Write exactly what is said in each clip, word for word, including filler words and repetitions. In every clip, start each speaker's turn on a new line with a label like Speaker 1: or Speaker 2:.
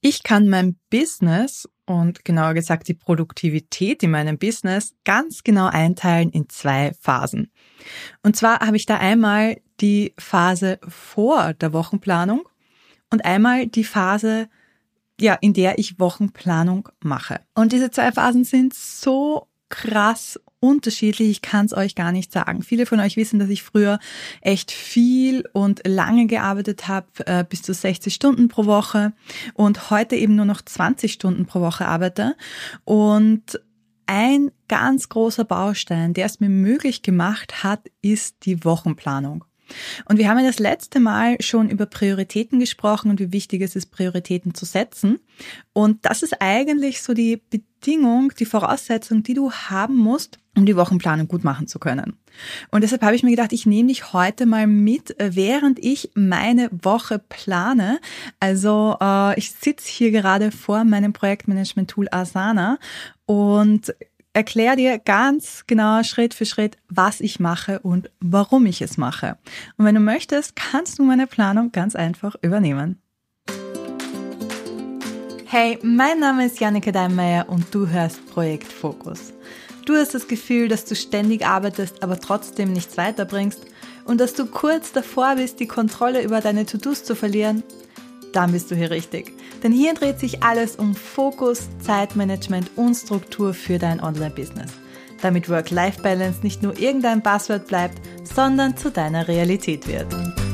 Speaker 1: Ich kann mein Business und genauer gesagt die Produktivität in meinem Business ganz genau einteilen in zwei Phasen. Und zwar habe ich da einmal die Phase vor der Wochenplanung und einmal die Phase, ja, in der ich Wochenplanung mache. Und diese zwei Phasen sind so krass unterschiedlich, ich kann es euch gar nicht sagen. Viele von euch wissen, dass ich früher echt viel und lange gearbeitet habe, äh, bis zu sechzig Stunden pro Woche und heute eben nur noch zwanzig Stunden pro Woche arbeite. Und ein ganz großer Baustein, der es mir möglich gemacht hat, ist die Wochenplanung. Und wir haben ja das letzte Mal schon über Prioritäten gesprochen und wie wichtig es ist, Prioritäten zu setzen. Und das ist eigentlich so die Bedingung, die Voraussetzung, die du haben musst, um die Wochenplanung gut machen zu können. Und deshalb habe ich mir gedacht, ich nehme dich heute mal mit, während ich meine Woche plane. Also äh, ich sitze hier gerade vor meinem Projektmanagement-Tool Asana und erkläre dir ganz genau Schritt für Schritt, was ich mache und warum ich es mache. Und wenn du möchtest, kannst du meine Planung ganz einfach übernehmen. Hey, mein Name ist Janneke Deinmeier und du hörst Projekt Fokus. Du hast das Gefühl, dass du ständig arbeitest, aber trotzdem nichts weiterbringst und dass du kurz davor bist, die Kontrolle über deine To-Dos zu verlieren? Dann bist du hier richtig. Denn hier dreht sich alles um Fokus, Zeitmanagement und Struktur für dein Online-Business. Damit Work-Life-Balance nicht nur irgendein Buzzword bleibt, sondern zu deiner Realität wird.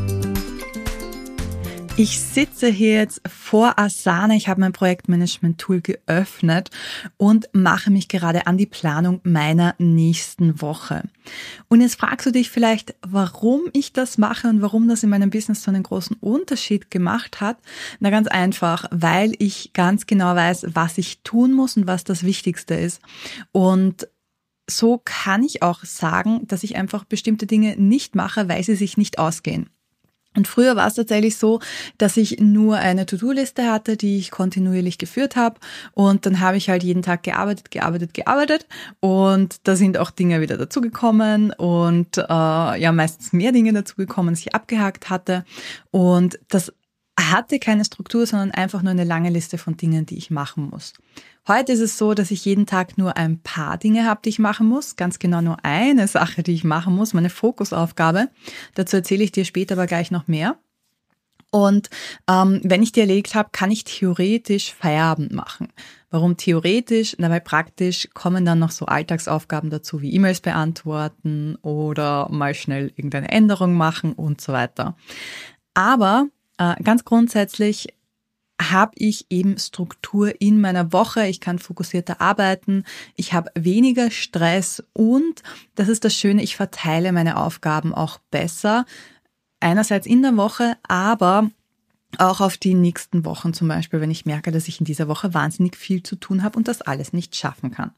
Speaker 1: Ich sitze hier jetzt vor Asana, ich habe mein Projektmanagement-Tool geöffnet und mache mich gerade an die Planung meiner nächsten Woche. Und jetzt fragst du dich vielleicht, warum ich das mache und warum das in meinem Business so einen großen Unterschied gemacht hat. Na ganz einfach, weil ich ganz genau weiß, was ich tun muss und was das Wichtigste ist. Und so kann ich auch sagen, dass ich einfach bestimmte Dinge nicht mache, weil sie sich nicht ausgehen. Und früher war es tatsächlich so, dass ich nur eine To-Do-Liste hatte, die ich kontinuierlich geführt habe und dann habe ich halt jeden Tag gearbeitet, gearbeitet, gearbeitet und da sind auch Dinge wieder dazugekommen und äh, ja meistens mehr Dinge dazugekommen, als ich abgehakt hatte und das hatte keine Struktur, sondern einfach nur eine lange Liste von Dingen, die ich machen muss. Heute ist es so, dass ich jeden Tag nur ein paar Dinge habe, die ich machen muss. Ganz genau nur eine Sache, die ich machen muss, meine Fokusaufgabe. Dazu erzähle ich dir später aber gleich noch mehr. Und ähm, wenn ich die erledigt habe, kann ich theoretisch Feierabend machen. Warum theoretisch? Na, weil praktisch kommen dann noch so Alltagsaufgaben dazu, wie E-Mails beantworten oder mal schnell irgendeine Änderung machen und so weiter. Aber äh, ganz grundsätzlich habe ich eben Struktur in meiner Woche, ich kann fokussierter arbeiten, ich habe weniger Stress und, das ist das Schöne, ich verteile meine Aufgaben auch besser, einerseits in der Woche, aber auch auf die nächsten Wochen zum Beispiel, wenn ich merke, dass ich in dieser Woche wahnsinnig viel zu tun habe und das alles nicht schaffen kann.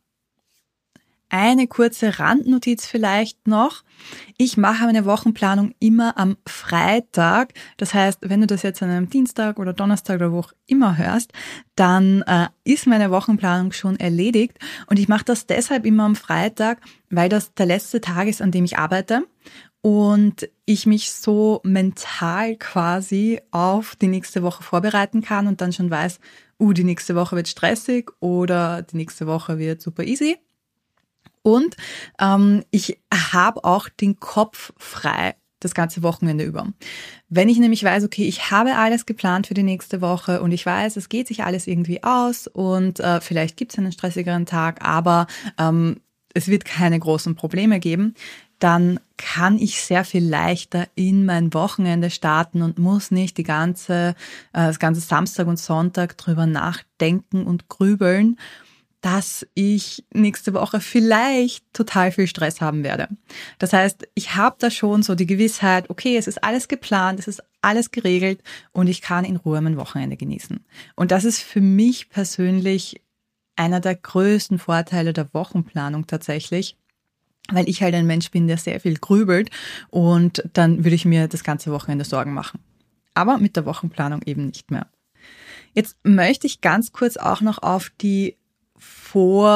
Speaker 1: Eine kurze Randnotiz vielleicht noch. Ich mache meine Wochenplanung immer am Freitag. Das heißt, wenn du das jetzt an einem Dienstag oder Donnerstag oder wo auch immer hörst, dann äh, ist meine Wochenplanung schon erledigt. Und ich mache das deshalb immer am Freitag, weil das der letzte Tag ist, an dem ich arbeite. Und ich mich so mental quasi auf die nächste Woche vorbereiten kann und dann schon weiß, uh, die nächste Woche wird stressig oder die nächste Woche wird super easy. Und ähm, ich habe auch den Kopf frei das ganze Wochenende über. Wenn ich nämlich weiß, okay, ich habe alles geplant für die nächste Woche und ich weiß, es geht sich alles irgendwie aus und äh, vielleicht gibt es einen stressigeren Tag, aber ähm, es wird keine großen Probleme geben, dann kann ich sehr viel leichter in mein Wochenende starten und muss nicht die ganze, äh, das ganze Samstag und Sonntag drüber nachdenken und grübeln, dass ich nächste Woche vielleicht total viel Stress haben werde. Das heißt, ich habe da schon so die Gewissheit, okay, es ist alles geplant, es ist alles geregelt und ich kann in Ruhe mein Wochenende genießen. Und das ist für mich persönlich einer der größten Vorteile der Wochenplanung tatsächlich, weil ich halt ein Mensch bin, der sehr viel grübelt und dann würde ich mir das ganze Wochenende Sorgen machen. Aber mit der Wochenplanung eben nicht mehr. Jetzt möchte ich ganz kurz auch noch auf die Vor-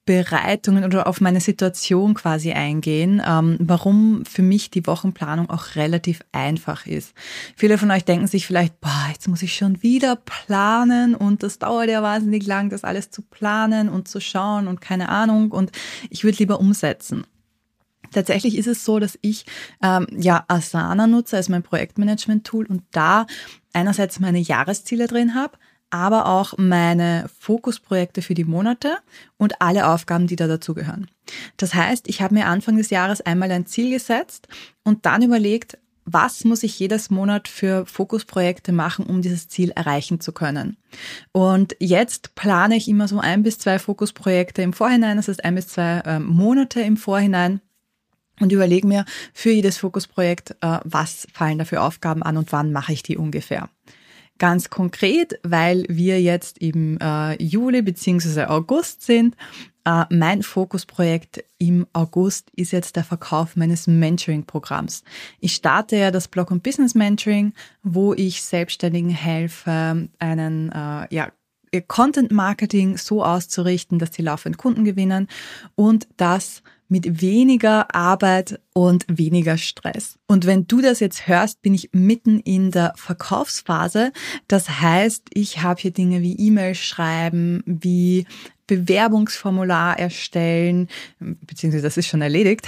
Speaker 1: Vorbereitungen oder auf meine Situation quasi eingehen, ähm, warum für mich die Wochenplanung auch relativ einfach ist. Viele von euch denken sich vielleicht, boah, jetzt muss ich schon wieder planen und das dauert ja wahnsinnig lang, das alles zu planen und zu schauen und keine Ahnung und ich würde lieber umsetzen. Tatsächlich ist es so, dass ich ähm, ja Asana nutze als mein Projektmanagement-Tool und da einerseits meine Jahresziele drin habe, aber auch meine Fokusprojekte für die Monate und alle Aufgaben, die da dazugehören. Das heißt, ich habe mir Anfang des Jahres einmal ein Ziel gesetzt und dann überlegt, was muss ich jedes Monat für Fokusprojekte machen, um dieses Ziel erreichen zu können. Und jetzt plane ich immer so ein bis zwei Fokusprojekte im Vorhinein, das heißt ein bis zwei äh, Monate im Vorhinein. Und überlege mir für jedes Fokusprojekt, äh, was fallen da für Aufgaben an und wann mache ich die ungefähr. Ganz konkret, weil wir jetzt im äh, Juli bzw. August sind, äh, mein Fokusprojekt im August ist jetzt der Verkauf meines Mentoring-Programms. Ich starte ja das Blog- und Business-Mentoring, wo ich Selbstständigen helfe, einen äh, ja, ihr Content-Marketing so auszurichten, dass sie laufend Kunden gewinnen und das mit weniger Arbeit und weniger Stress. Und wenn du das jetzt hörst, bin ich mitten in der Verkaufsphase. Das heißt, ich habe hier Dinge wie E-Mail schreiben, wie Bewerbungsformular erstellen, beziehungsweise das ist schon erledigt,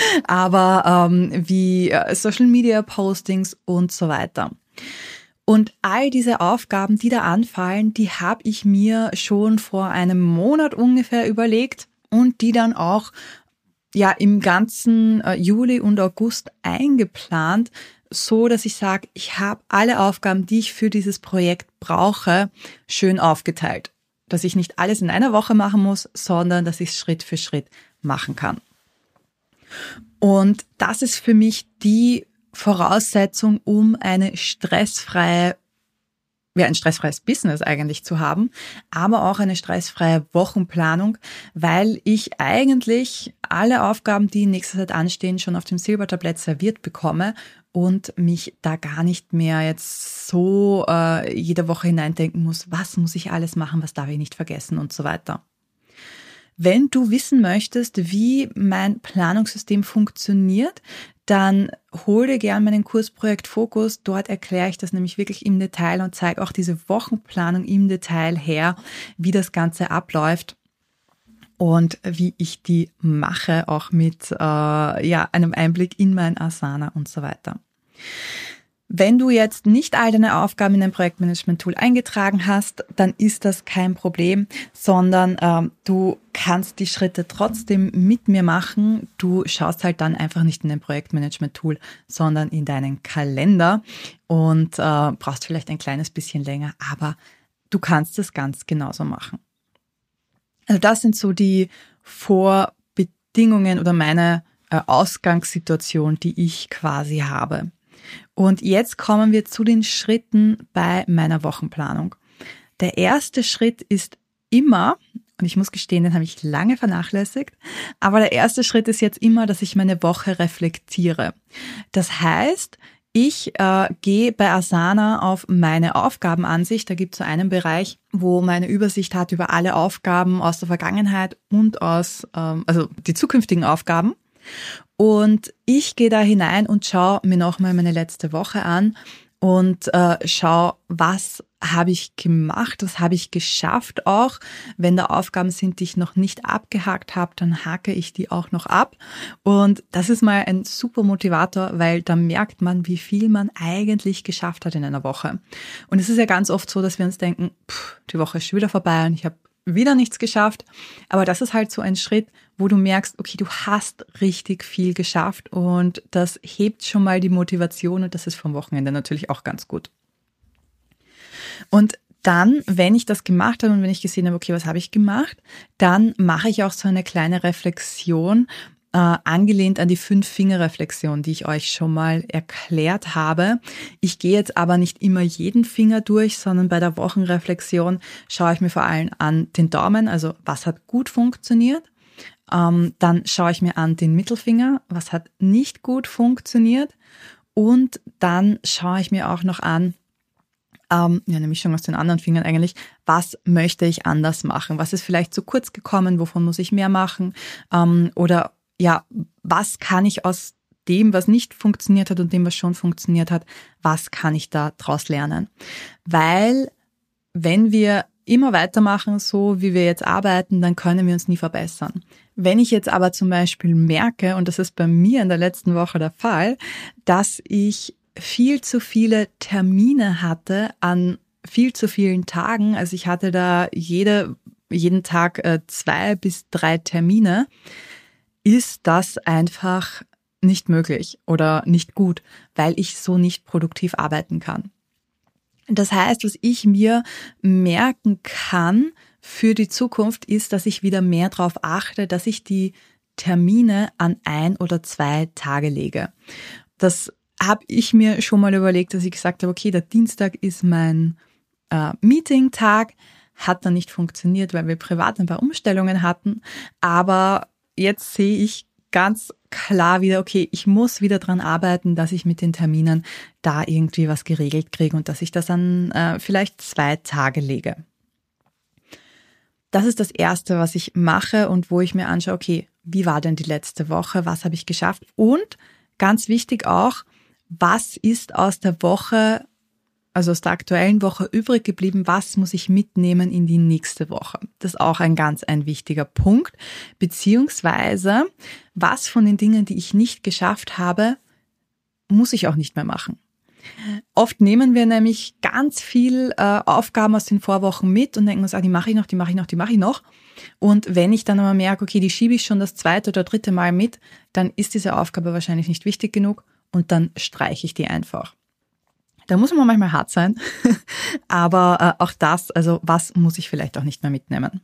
Speaker 1: aber ähm, wie Social Media Postings und so weiter. Und all diese Aufgaben, die da anfallen, die habe ich mir schon vor einem Monat ungefähr überlegt und die dann auch ja im ganzen äh, Juli und August eingeplant, so dass ich sage, ich habe alle Aufgaben, die ich für dieses Projekt brauche, schön aufgeteilt. Dass ich nicht alles in einer Woche machen muss, sondern dass ich es Schritt für Schritt machen kann. Und das ist für mich die Voraussetzung, um eine stressfreie ja, ein stressfreies Business eigentlich zu haben, aber auch eine stressfreie Wochenplanung, weil ich eigentlich alle Aufgaben, die in nächster Zeit anstehen, schon auf dem Silbertablett serviert bekomme und mich da gar nicht mehr jetzt so äh, jede Woche hineindenken muss, was muss ich alles machen, was darf ich nicht vergessen und so weiter. Wenn du wissen möchtest, wie mein Planungssystem funktioniert, dann hol dir gerne meinen Kursprojekt Fokus. Dort erkläre ich das nämlich wirklich im Detail und zeige auch diese Wochenplanung im Detail her, wie das Ganze abläuft und wie ich die mache, auch mit äh, ja einem Einblick in mein Asana und so weiter. Wenn du jetzt nicht all deine Aufgaben in dein Projektmanagement-Tool eingetragen hast, dann ist das kein Problem, sondern ähm, du kannst die Schritte trotzdem mit mir machen. Du schaust halt dann einfach nicht in dein Projektmanagement-Tool, sondern in deinen Kalender und äh, brauchst vielleicht ein kleines bisschen länger, aber du kannst es ganz genauso machen. Also das sind so die Vorbedingungen oder meine äh, Ausgangssituation, die ich quasi habe. Und jetzt kommen wir zu den Schritten bei meiner Wochenplanung. Der erste Schritt ist immer, und ich muss gestehen, den habe ich lange vernachlässigt, aber der erste Schritt ist jetzt immer, dass ich meine Woche reflektiere. Das heißt, ich äh, gehe bei Asana auf meine Aufgabenansicht. Da gibt es so einen Bereich, wo meine Übersicht hat über alle Aufgaben aus der Vergangenheit und aus, ähm, also die zukünftigen Aufgaben. Und ich gehe da hinein und schaue mir nochmal meine letzte Woche an und äh, schaue, was habe ich gemacht, was habe ich geschafft auch. Wenn da Aufgaben sind, die ich noch nicht abgehakt habe, dann hake ich die auch noch ab. Und das ist mal ein super Motivator, weil da merkt man, wie viel man eigentlich geschafft hat in einer Woche. Und es ist ja ganz oft so, dass wir uns denken, pff, die Woche ist schon wieder vorbei und ich habe wieder nichts geschafft. Aber das ist halt so ein Schritt, wo du merkst, okay, du hast richtig viel geschafft und das hebt schon mal die Motivation und das ist vom Wochenende natürlich auch ganz gut. Und dann, wenn ich das gemacht habe und wenn ich gesehen habe, okay, was habe ich gemacht, dann mache ich auch so eine kleine Reflexion, äh, angelehnt an die Fünf-Finger-Reflexion, die ich euch schon mal erklärt habe. Ich gehe jetzt aber nicht immer jeden Finger durch, sondern bei der Wochenreflexion schaue ich mir vor allem an den Daumen, also was hat gut funktioniert. Ähm, dann schaue ich mir an den Mittelfinger, was hat nicht gut funktioniert. Und dann schaue ich mir auch noch an, Ähm, ja, eine Mischung aus den anderen Fingern eigentlich. Was möchte ich anders machen? Was ist vielleicht zu kurz gekommen? Wovon muss ich mehr machen? Ähm, oder ja, was kann ich aus dem, was nicht funktioniert hat und dem, was schon funktioniert hat, was kann ich da draus lernen? Weil wenn wir immer weitermachen, so wie wir jetzt arbeiten, dann können wir uns nie verbessern. Wenn ich jetzt aber zum Beispiel merke, und das ist bei mir in der letzten Woche der Fall, dass ich viel zu viele Termine hatte an viel zu vielen Tagen, also ich hatte da jede, jeden Tag äh, zwei bis drei Termine, ist das einfach nicht möglich oder nicht gut, weil ich so nicht produktiv arbeiten kann. Das heißt, was ich mir merken kann für die Zukunft ist, dass ich wieder mehr darauf achte, dass ich die Termine an ein oder zwei Tage lege. Das habe ich mir schon mal überlegt, dass ich gesagt habe, okay, der Dienstag ist mein äh, Meeting-Tag, hat dann nicht funktioniert, weil wir privat ein paar Umstellungen hatten, aber jetzt sehe ich ganz klar wieder, okay, ich muss wieder dran arbeiten, dass ich mit den Terminen da irgendwie was geregelt kriege und dass ich das an äh, vielleicht zwei Tage lege. Das ist das Erste, was ich mache und wo ich mir anschaue, okay, wie war denn die letzte Woche, was habe ich geschafft? Und ganz wichtig auch, was ist aus der Woche, also aus der aktuellen Woche übrig geblieben, was muss ich mitnehmen in die nächste Woche? Das ist auch ein ganz ein wichtiger Punkt, beziehungsweise was von den Dingen, die ich nicht geschafft habe, muss ich auch nicht mehr machen. Oft nehmen wir nämlich ganz viel äh, Aufgaben aus den Vorwochen mit und denken uns, ah, die mache ich noch, die mache ich noch, die mache ich noch. Und wenn ich dann aber merke, okay, die schiebe ich schon das zweite oder dritte Mal mit, dann ist diese Aufgabe wahrscheinlich nicht wichtig genug und dann streiche ich die einfach. Da muss man manchmal hart sein, aber äh, auch das, also was muss ich vielleicht auch nicht mehr mitnehmen.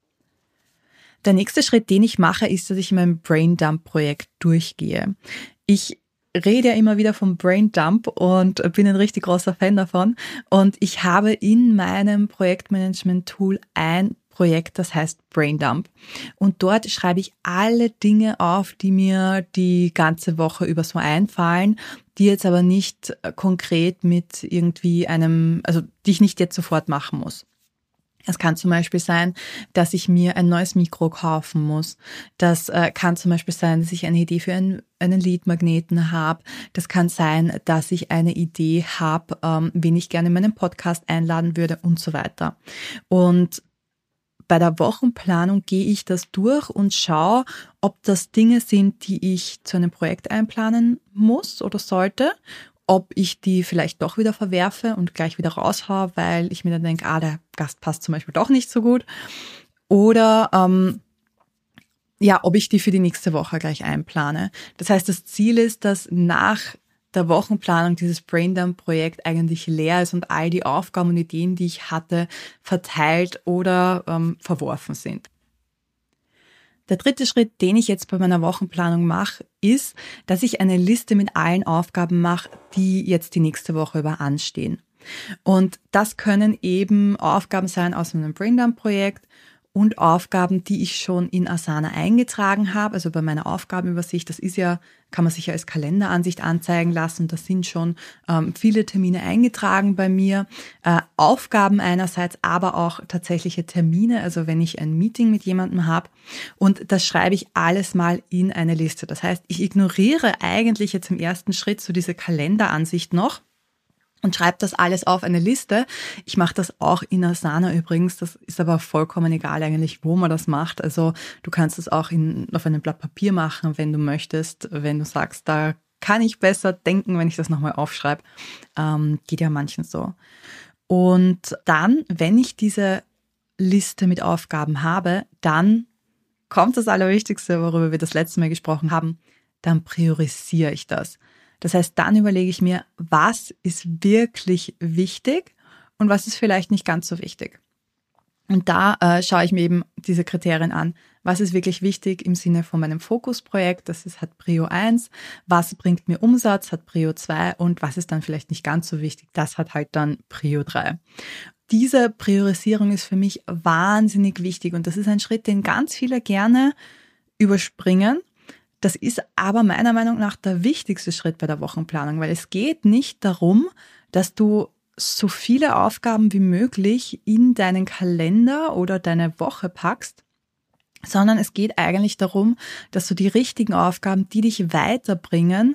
Speaker 1: Der nächste Schritt, den ich mache, ist, dass ich mein Braindump-Projekt durchgehe. Ich rede ja immer wieder vom Braindump und bin ein richtig großer Fan davon. Und ich habe in meinem Projektmanagement-Tool ein Projekt, das heißt Braindump. Und dort schreibe ich alle Dinge auf, die mir die ganze Woche über so einfallen, die jetzt aber nicht konkret mit irgendwie einem, also die ich nicht jetzt sofort machen muss. Es kann zum Beispiel sein, dass ich mir ein neues Mikro kaufen muss. Das äh, kann zum Beispiel sein, dass ich eine Idee für einen, einen Leadmagneten habe. Das kann sein, dass ich eine Idee habe, ähm, wen ich gerne in meinen Podcast einladen würde und so weiter. Und bei der Wochenplanung gehe ich das durch und schaue, ob das Dinge sind, die ich zu einem Projekt einplanen muss oder sollte, ob ich die vielleicht doch wieder verwerfe und gleich wieder raushaue, weil ich mir dann denke, ah, der Gast passt zum Beispiel doch nicht so gut. Oder ähm, ja, ob ich die für die nächste Woche gleich einplane. Das heißt, das Ziel ist, dass nach der Wochenplanung dieses Braindump-Projekt eigentlich leer ist und all die Aufgaben und Ideen, die ich hatte, verteilt oder ähm, verworfen sind. Der dritte Schritt, den ich jetzt bei meiner Wochenplanung mache, ist, dass ich eine Liste mit allen Aufgaben mache, die jetzt die nächste Woche über anstehen. Und das können eben Aufgaben sein aus meinem Braindump-Projekt und Aufgaben, die ich schon in Asana eingetragen habe, also bei meiner Aufgabenübersicht. Das ist ja, kann man sich ja als Kalenderansicht anzeigen lassen. Da sind schon ähm, viele Termine eingetragen bei mir. Äh, Aufgaben einerseits, aber auch tatsächliche Termine, also wenn ich ein Meeting mit jemandem habe. Und das schreibe ich alles mal in eine Liste. Das heißt, ich ignoriere eigentlich jetzt im ersten Schritt so diese Kalenderansicht noch und schreibe das alles auf eine Liste. Ich mache das auch in Asana übrigens. Das ist aber vollkommen egal eigentlich, wo man das macht. Also du kannst es auch in, auf einem Blatt Papier machen, wenn du möchtest. Wenn du sagst, da kann ich besser denken, wenn ich das nochmal aufschreibe. Ähm, geht ja manchen so. Und dann, wenn ich diese Liste mit Aufgaben habe, dann kommt das Allerwichtigste, worüber wir das letzte Mal gesprochen haben. Dann priorisiere ich das. Das heißt, dann überlege ich mir, was ist wirklich wichtig und was ist vielleicht nicht ganz so wichtig. Und da äh, schaue ich mir eben diese Kriterien an. Was ist wirklich wichtig im Sinne von meinem Fokusprojekt? Das ist, hat Prio eins. Was bringt mir Umsatz? Hat Prio zwei. Und was ist dann vielleicht nicht ganz so wichtig? Das hat halt dann Prio drei. Diese Priorisierung ist für mich wahnsinnig wichtig. Und das ist ein Schritt, den ganz viele gerne überspringen. Das ist aber meiner Meinung nach der wichtigste Schritt bei der Wochenplanung, weil es geht nicht darum, dass du so viele Aufgaben wie möglich in deinen Kalender oder deine Woche packst, sondern es geht eigentlich darum, dass du die richtigen Aufgaben, die dich weiterbringen,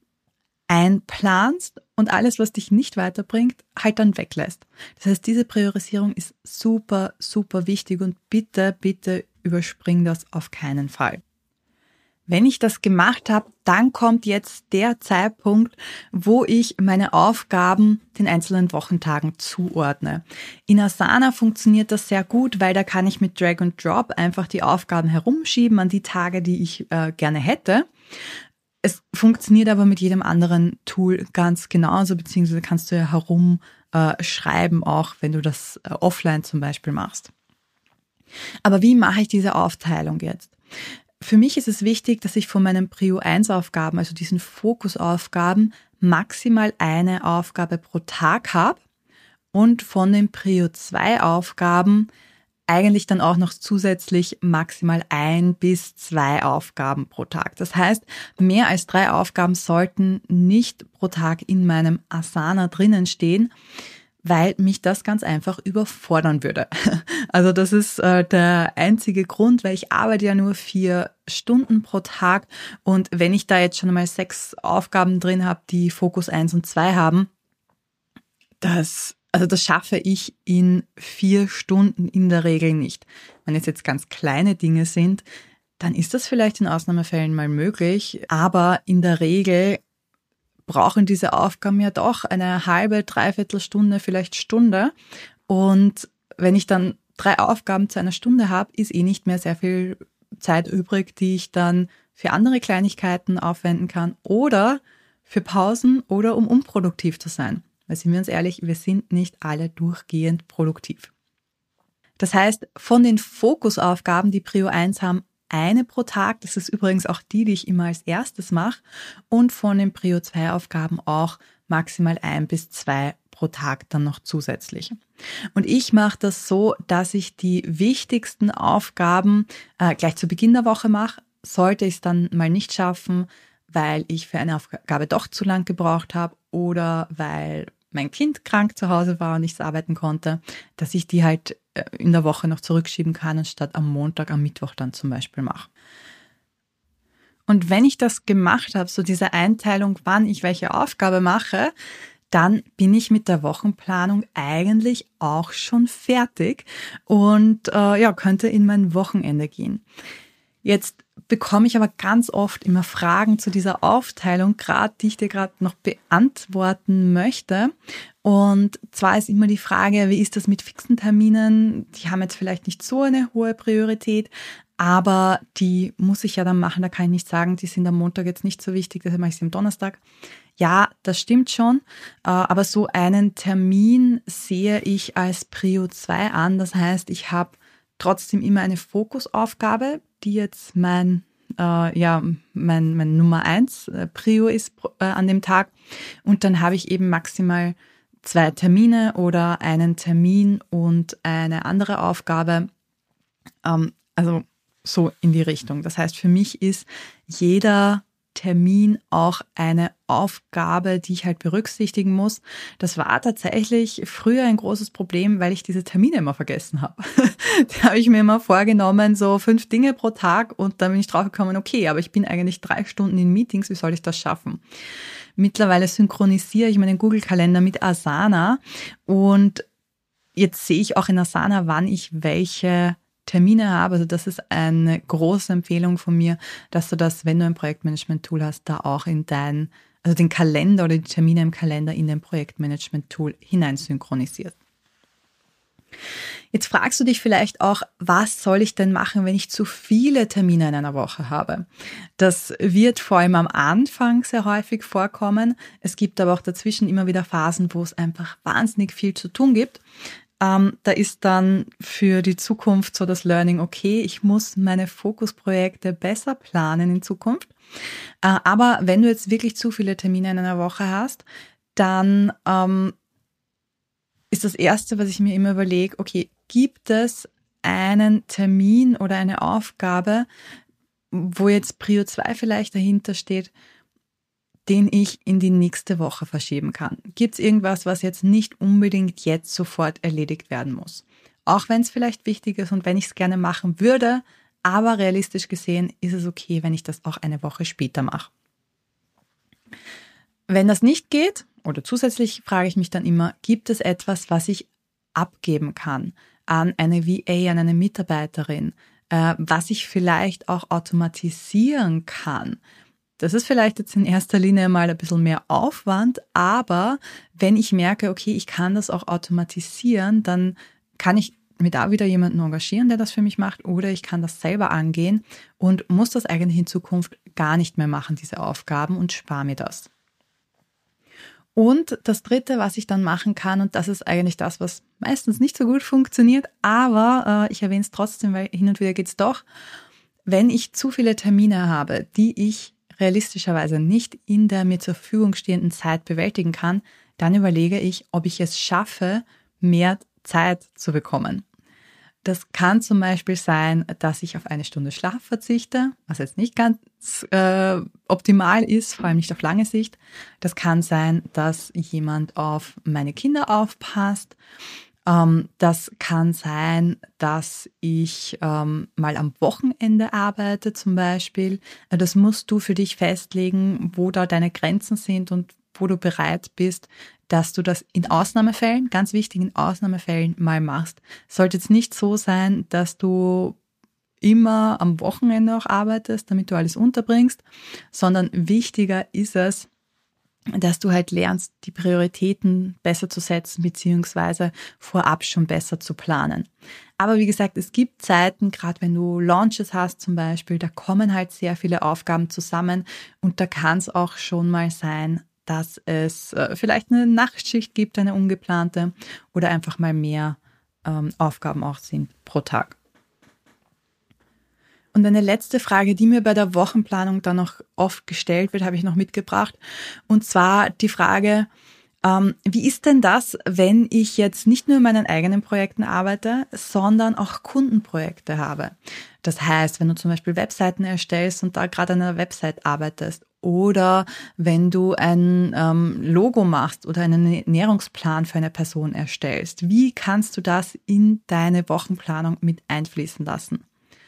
Speaker 1: einplanst und alles, was dich nicht weiterbringt, halt dann weglässt. Das heißt, diese Priorisierung ist super, super wichtig und bitte, bitte überspring das auf keinen Fall. Wenn ich das gemacht habe, dann kommt jetzt der Zeitpunkt, wo ich meine Aufgaben den einzelnen Wochentagen zuordne. In Asana funktioniert das sehr gut, weil da kann ich mit Drag and Drop einfach die Aufgaben herumschieben an die Tage, die ich äh, gerne hätte. Es funktioniert aber mit jedem anderen Tool ganz genauso, beziehungsweise kannst du ja herumschreiben, äh, auch wenn du das äh, offline zum Beispiel machst. Aber wie mache ich diese Aufteilung jetzt? Für mich ist es wichtig, dass ich von meinen Prio eins Aufgaben, also diesen Fokusaufgaben, maximal eine Aufgabe pro Tag habe und von den Prio zwei Aufgaben eigentlich dann auch noch zusätzlich maximal ein bis zwei Aufgaben pro Tag. Das heißt, mehr als drei Aufgaben sollten nicht pro Tag in meinem Asana drinnen stehen, weil mich das ganz einfach überfordern würde. Also das ist äh, der einzige Grund, weil ich arbeite ja nur vier Stunden pro Tag und wenn ich da jetzt schon mal sechs Aufgaben drin habe, die Fokus eins und zwei haben, das, also das schaffe ich in vier Stunden in der Regel nicht. Wenn es jetzt ganz kleine Dinge sind, dann ist das vielleicht in Ausnahmefällen mal möglich, aber in der Regel brauchen diese Aufgaben ja doch eine halbe, dreiviertel Stunde, vielleicht Stunde. Und wenn ich dann drei Aufgaben zu einer Stunde habe, ist eh nicht mehr sehr viel Zeit übrig, die ich dann für andere Kleinigkeiten aufwenden kann oder für Pausen oder um unproduktiv zu sein. Weil sind wir uns ehrlich, wir sind nicht alle durchgehend produktiv. Das heißt, von den Fokusaufgaben, die Prio eins haben, eine pro Tag, das ist übrigens auch die, die ich immer als erstes mache, und von den Prio zwei Aufgaben auch maximal ein bis zwei pro Tag dann noch zusätzlich. Und ich mache das so, dass ich die wichtigsten Aufgaben äh, gleich zu Beginn der Woche mache. Sollte ich es dann mal nicht schaffen, weil ich für eine Aufgabe doch zu lang gebraucht habe oder weil mein Kind krank zu Hause war und nichts arbeiten konnte, dass ich die halt in der Woche noch zurückschieben kann, anstatt am Montag, am Mittwoch dann zum Beispiel mache. Und wenn ich das gemacht habe, so diese Einteilung, wann ich welche Aufgabe mache, dann bin ich mit der Wochenplanung eigentlich auch schon fertig und äh, ja, könnte in mein Wochenende gehen. Jetzt bekomme ich aber ganz oft immer Fragen zu dieser Aufteilung, gerade die ich dir gerade noch beantworten möchte. Und zwar ist immer die Frage, wie ist das mit fixen Terminen? Die haben jetzt vielleicht nicht so eine hohe Priorität, aber die muss ich ja dann machen. Da kann ich nicht sagen, die sind am Montag jetzt nicht so wichtig, deshalb mache ich sie am Donnerstag. Ja, das stimmt schon, aber so einen Termin sehe ich als Prio zwei an. Das heißt, ich habe trotzdem immer eine Fokusaufgabe, die jetzt mein äh, ja mein mein Nummer eins äh, Prio ist äh, an dem Tag, und dann habe ich eben maximal zwei Termine oder einen Termin und eine andere Aufgabe, ähm, also so in die Richtung. Das heißt, für mich ist jeder Termin auch eine Aufgabe, die ich halt berücksichtigen muss. Das war tatsächlich früher ein großes Problem, weil ich diese Termine immer vergessen habe. Da habe ich mir immer vorgenommen, so fünf Dinge pro Tag, und dann bin ich draufgekommen, okay, aber ich bin eigentlich drei Stunden in Meetings, wie soll ich das schaffen? Mittlerweile synchronisiere ich meinen Google-Kalender mit Asana und jetzt sehe ich auch in Asana, wann ich welche Termine habe. Also das ist eine große Empfehlung von mir, dass du das, wenn du ein Projektmanagement-Tool hast, da auch in dein, also den Kalender oder die Termine im Kalender in dein Projektmanagement-Tool hinein synchronisierst. Jetzt fragst du dich vielleicht auch, was soll ich denn machen, wenn ich zu viele Termine in einer Woche habe? Das wird vor allem am Anfang sehr häufig vorkommen. Es gibt aber auch dazwischen immer wieder Phasen, wo es einfach wahnsinnig viel zu tun gibt. Ähm, da ist dann für die Zukunft so das Learning, okay, ich muss meine Fokusprojekte besser planen in Zukunft. Äh, aber wenn du jetzt wirklich zu viele Termine in einer Woche hast, dann ähm, ist das Erste, was ich mir immer überlege, okay, gibt es einen Termin oder eine Aufgabe, wo jetzt Prio zwei vielleicht dahinter steht, den ich in die nächste Woche verschieben kann? Gibt es irgendwas, was jetzt nicht unbedingt jetzt sofort erledigt werden muss? Auch wenn es vielleicht wichtig ist und wenn ich es gerne machen würde, aber realistisch gesehen ist es okay, wenn ich das auch eine Woche später mache. Wenn das nicht geht, oder zusätzlich frage ich mich dann immer, gibt es etwas, was ich abgeben kann an eine V A, an eine Mitarbeiterin, äh, was ich vielleicht auch automatisieren kann? Das ist vielleicht jetzt in erster Linie mal ein bisschen mehr Aufwand, aber wenn ich merke, okay, ich kann das auch automatisieren, dann kann ich mir da wieder jemanden engagieren, der das für mich macht, oder ich kann das selber angehen und muss das eigentlich in Zukunft gar nicht mehr machen, diese Aufgaben, und spare mir das. Und das Dritte, was ich dann machen kann, und das ist eigentlich das, was meistens nicht so gut funktioniert, aber äh, ich erwähne es trotzdem, weil hin und wieder geht's doch, wenn ich zu viele Termine habe, die ich realistischerweise nicht in der mir zur Verfügung stehenden Zeit bewältigen kann, dann überlege ich, ob ich es schaffe, mehr Zeit zu bekommen. Das kann zum Beispiel sein, dass ich auf eine Stunde Schlaf verzichte, was jetzt nicht ganz äh, optimal ist, vor allem nicht auf lange Sicht. Das kann sein, dass jemand auf meine Kinder aufpasst. Ähm, das kann sein, dass ich ähm, mal am Wochenende arbeite zum Beispiel. Das musst du für dich festlegen, wo da deine Grenzen sind und wo du bereit bist, dass du das in Ausnahmefällen, ganz wichtig, in Ausnahmefällen mal machst. Sollte jetzt nicht so sein, dass du immer am Wochenende auch arbeitest, damit du alles unterbringst, sondern wichtiger ist es, dass du halt lernst, die Prioritäten besser zu setzen, beziehungsweise vorab schon besser zu planen. Aber wie gesagt, es gibt Zeiten, gerade wenn du Launches hast zum Beispiel, da kommen halt sehr viele Aufgaben zusammen und da kann es auch schon mal sein, dass es äh, vielleicht eine Nachtschicht gibt, eine ungeplante, oder einfach mal mehr ähm, Aufgaben auch sind pro Tag. Und eine letzte Frage, die mir bei der Wochenplanung dann noch oft gestellt wird, habe ich noch mitgebracht. Und zwar die Frage, ähm, wie ist denn das, wenn ich jetzt nicht nur in meinen eigenen Projekten arbeite, sondern auch Kundenprojekte habe? Das heißt, wenn du zum Beispiel Webseiten erstellst und da gerade an einer Website arbeitest, oder wenn du ein ähm, Logo machst oder einen Ernährungsplan für eine Person erstellst, wie kannst du das in deine Wochenplanung mit einfließen lassen?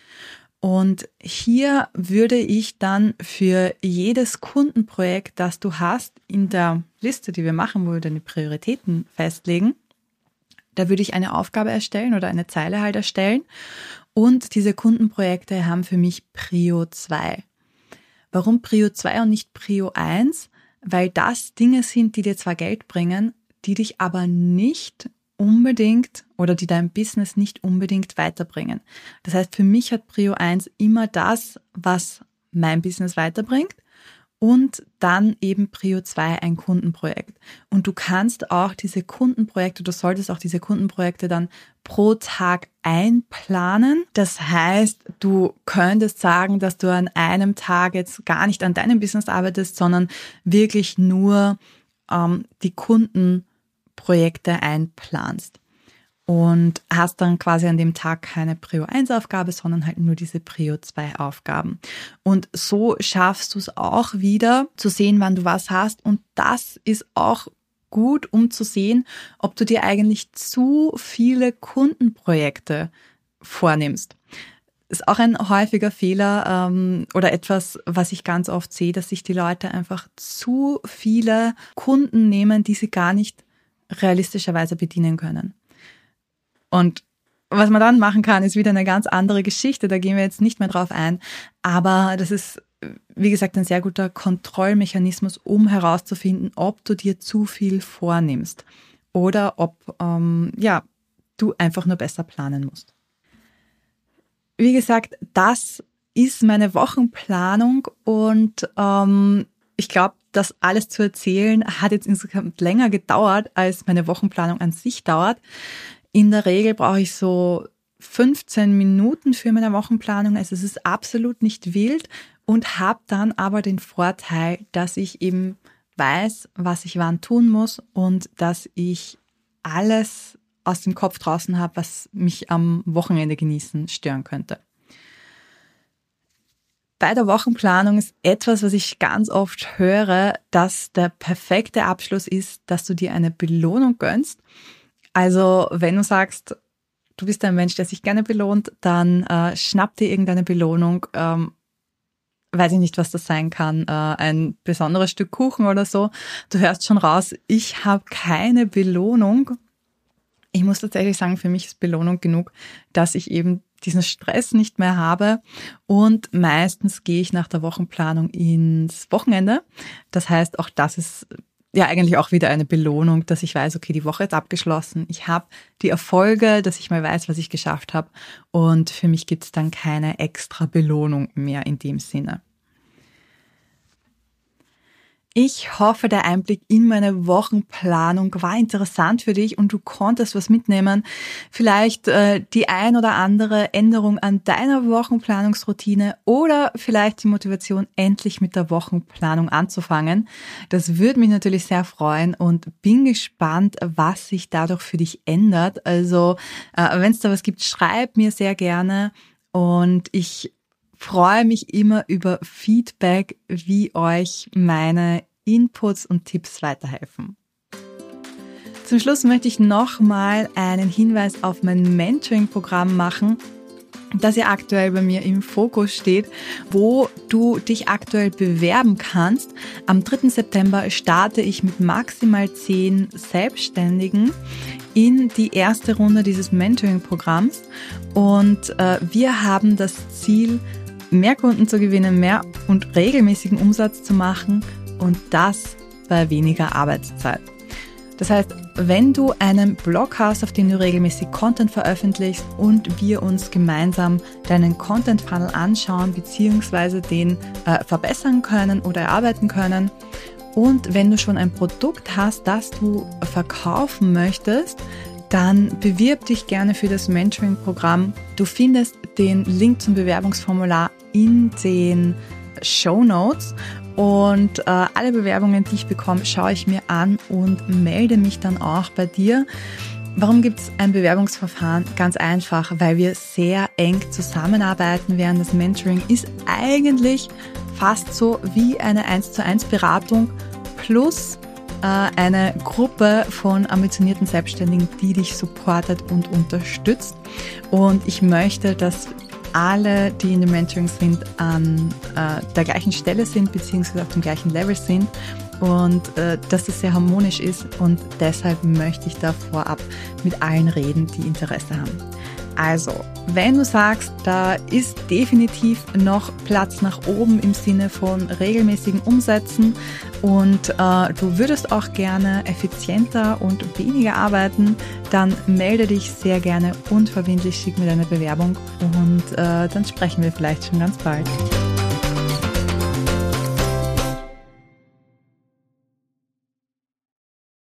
Speaker 1: Und hier würde ich dann für jedes Kundenprojekt, das du hast, in der Liste, die wir machen, wo wir deine Prioritäten festlegen, da würde ich eine Aufgabe erstellen oder eine Zeile halt erstellen. Und diese Kundenprojekte haben für mich Prio zwei. Warum Prio zwei und nicht Prio eins? Weil das Dinge sind, die dir zwar Geld bringen, die dich aber nicht unbedingt oder die dein Business nicht unbedingt weiterbringen. Das heißt, für mich hat Prio eins immer das, was mein Business weiterbringt, und dann eben Prio zwei ein Kundenprojekt. Und du kannst auch diese Kundenprojekte, du solltest auch diese Kundenprojekte dann pro Tag einplanen. Das heißt, du könntest sagen, dass du an einem Tag jetzt gar nicht an deinem Business arbeitest, sondern wirklich nur ähm, die Kundenprojekte einplanst. Und hast dann quasi an dem Tag keine Prio eins Aufgabe, sondern halt nur diese Prio zwei Aufgaben. Und so schaffst du es auch wieder zu sehen, wann du was hast. Und das ist auch gut, um zu sehen, ob du dir eigentlich zu viele Kundenprojekte vornimmst. Ist auch ein häufiger Fehler ähm, oder etwas, was ich ganz oft sehe, dass sich die Leute einfach zu viele Kunden nehmen, die sie gar nicht realistischerweise bedienen können. Und was man dann machen kann, ist wieder eine ganz andere Geschichte. Da gehen wir jetzt nicht mehr drauf ein. Aber das ist, wie gesagt, ein sehr guter Kontrollmechanismus, um herauszufinden, ob du dir zu viel vornimmst oder ob ähm, ja, du einfach nur besser planen musst. Wie gesagt, das ist meine Wochenplanung und ähm, ich glaube, das alles zu erzählen hat jetzt insgesamt länger gedauert, als meine Wochenplanung an sich dauert. In der Regel brauche ich so fünfzehn Minuten für meine Wochenplanung. Also es ist absolut nicht wild und habe dann aber den Vorteil, dass ich eben weiß, was ich wann tun muss und dass ich alles aus dem Kopf draußen habe, was mich am Wochenende genießen stören könnte. bei der Wochenplanung ist etwas, was ich ganz oft höre, dass der perfekte Abschluss ist, dass du dir eine Belohnung gönnst. Also wenn du sagst, du bist ein Mensch, der sich gerne belohnt, dann äh, schnapp dir irgendeine Belohnung. Ähm, weiß ich nicht, was das sein kann. Äh, ein besonderes Stück Kuchen oder so. Du hörst schon raus, ich habe keine Belohnung. Ich muss tatsächlich sagen, für mich ist Belohnung genug, dass ich eben diesen Stress nicht mehr habe, und meistens gehe ich nach der Wochenplanung ins Wochenende. Das heißt, auch das ist ja eigentlich auch wieder eine Belohnung, dass ich weiß, okay, die Woche ist abgeschlossen, ich habe die Erfolge, dass ich mal weiß, was ich geschafft habe, und für mich gibt es dann keine extra Belohnung mehr in dem Sinne. Ich hoffe, der Einblick in meine Wochenplanung war interessant für dich und du konntest was mitnehmen. Vielleicht äh, die ein oder andere Änderung an deiner Wochenplanungsroutine oder vielleicht die Motivation, endlich mit der Wochenplanung anzufangen. Das würde mich natürlich sehr freuen und bin gespannt, was sich dadurch für dich ändert. Also äh, wenn es da was gibt, schreib mir sehr gerne, und ich freue mich immer über Feedback, wie euch meine Inputs und Tipps weiterhelfen. Zum Schluss möchte ich nochmal einen Hinweis auf mein Mentoring-Programm machen, das ja aktuell bei mir im Fokus steht, wo du dich aktuell bewerben kannst. Am dritten September starte ich mit maximal zehn Selbstständigen in die erste Runde dieses Mentoring-Programms, und äh, wir haben das Ziel, mehr Kunden zu gewinnen, mehr und regelmäßigen Umsatz zu machen, und das bei weniger Arbeitszeit. Das heißt, wenn du einen Blog hast, auf dem du regelmäßig Content veröffentlichst und wir uns gemeinsam deinen Content-Funnel anschauen bzw. den äh, verbessern können oder erarbeiten können, und wenn du schon ein Produkt hast, das du verkaufen möchtest, dann bewirb dich gerne für das Mentoring-Programm. Du findest den Link zum Bewerbungsformular in den Shownotes, und äh, alle Bewerbungen, die ich bekomme, schaue ich mir an und melde mich dann auch bei dir. Warum gibt es ein Bewerbungsverfahren? Ganz einfach, weil wir sehr eng zusammenarbeiten werden. Das Mentoring ist eigentlich fast so wie eine eins zu eins Beratung plus äh, eine Gruppe von ambitionierten Selbstständigen, die dich supportet und unterstützt. Und ich möchte, dass alle, die in dem Mentoring sind, an äh, der gleichen Stelle sind, beziehungsweise auf dem gleichen Level sind, und äh, dass das sehr harmonisch ist, und deshalb möchte ich da vorab mit allen reden, die Interesse haben. Also, wenn du sagst, da ist definitiv noch Platz nach oben im Sinne von regelmäßigen Umsätzen und äh, du würdest auch gerne effizienter und weniger arbeiten, dann melde dich sehr gerne unverbindlich, schick mir deine Bewerbung, und äh, dann sprechen wir vielleicht schon ganz bald.